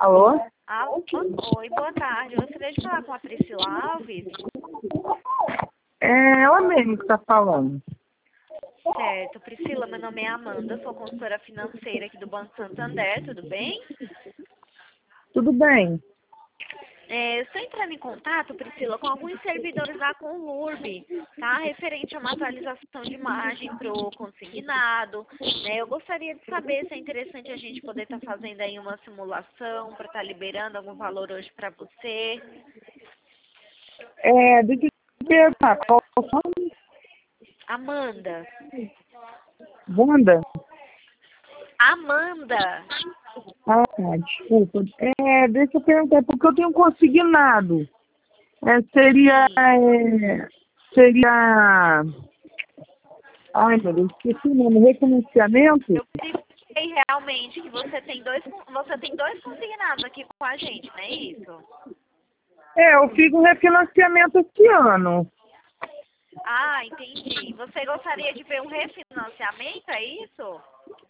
Alô? Alô? Oi, boa tarde. Eu gostaria de falar com a Priscila Alves. É ela mesmo que tá falando. Certo. Priscila, meu nome é Amanda, sou consultora financeira aqui do Banco Santander, tudo bem? Tudo bem? Estou entrando em contato, Priscila, com alguns servidores da Conlurb, tá? Referente a uma atualização de margem para o consignado, né? Eu gostaria de saber se é interessante a gente poder estar fazendo aí uma simulação para estar liberando algum valor hoje para você. Deixa eu perguntar, qual é o nome? Amanda. Wanda? Amanda. Ah, tá, desculpa. Deixa eu perguntar, porque eu tenho consignado. Seria... Sim. Seria... Ai, meu Deus, esqueci o nome. Refinanciamento? Eu verifiquei realmente que você tem dois consignados aqui com a gente, não é isso? Eu fiz um refinanciamento esse ano. Ah, entendi. Você gostaria de ver um refinanciamento, é isso?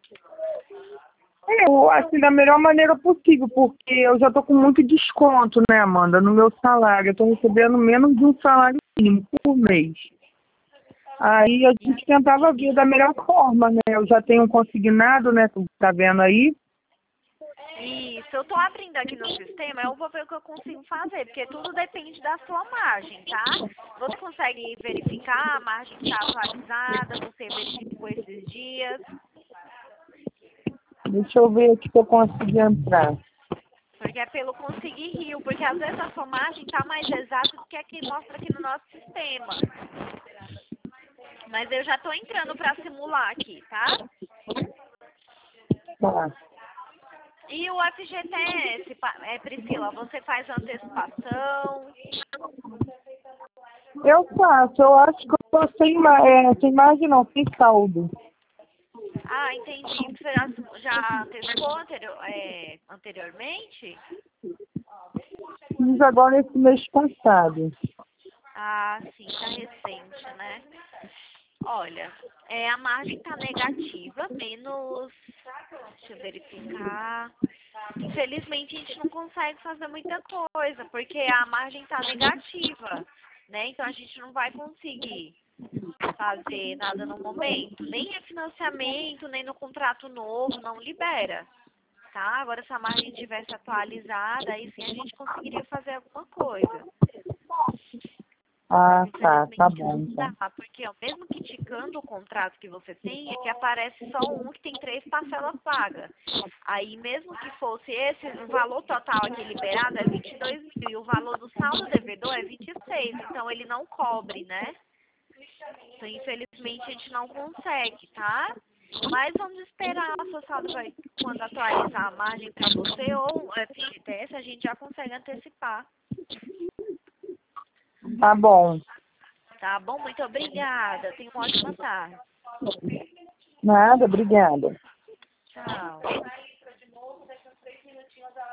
Assim, da melhor maneira possível, porque eu já tô com muito desconto, né, Amanda, no meu salário. Eu tô recebendo menos de um salário mínimo por mês. Aí a gente tentava ver da melhor forma, né? Eu já tenho um consignado, né? Tu tá vendo aí? Isso, eu tô abrindo aqui no sistema, eu vou ver o que eu consigo fazer, porque tudo depende da sua margem, tá? Você consegue verificar a margem que está atualizada, você verificou esses dias, Deixa eu ver aqui se eu consigo entrar. porque é pelo Conseguir Rio, porque às vezes a sua margem tá mais exata do que a que mostra aqui no nosso sistema. Mas eu já tô entrando para simular aqui, tá? Tá. E o FGTS, Priscila, você faz antecipação? Eu faço, eu acho que eu tô sem margem não, sem saldo. Ah, entendi. Você já antecipou anteriormente? Fiz agora esse mês passado. Ah, sim, tá recente, né? Olha, a margem tá negativa, menos... Deixa eu verificar. Infelizmente, a gente não consegue fazer muita coisa, porque a margem tá negativa, né? Então, a gente não vai conseguir fazer nada no momento. Nem refinanciamento, nem no contrato novo, não libera. Tá? Agora, se a margem tivesse atualizada, aí sim a gente conseguiria fazer alguma coisa. Mas, Ah, tá infelizmente, bom, não então. dá, porque mesmo criticando o contrato que você tem, é que aparece só um que tem 3 parcelas pagas. Aí, mesmo que fosse esse, o valor total aqui liberado é 22 mil, e o valor do saldo devedor é 26, então ele não cobre, né? Então, infelizmente, a gente não consegue, tá? Mas vamos esperar, o seu saldo vai, quando atualizar a margem para você, ou o FGTS, a gente já consegue antecipar. Tá bom. Tá bom? Muito obrigada. Tenha uma ótima tarde. Nada, obrigada. Tchau.